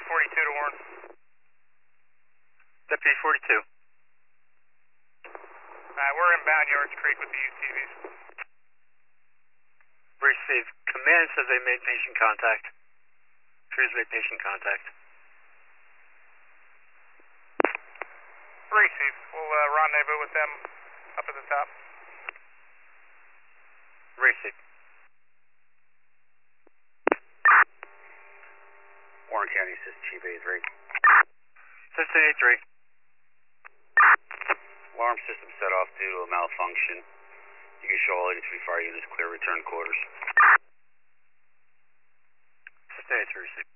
42 to Warren. Deputy 42. We're inbound Yards Creek with the UTVs. Receive. Command says they made patient contact. Crews made patient contact. Receive. We'll rendezvous with them up at the top. Receive. Warren County Assistant Chief A3. 1583. Alarm system set off due to a malfunction. You can show all 83 fire units clear return quarters. 1583, receive.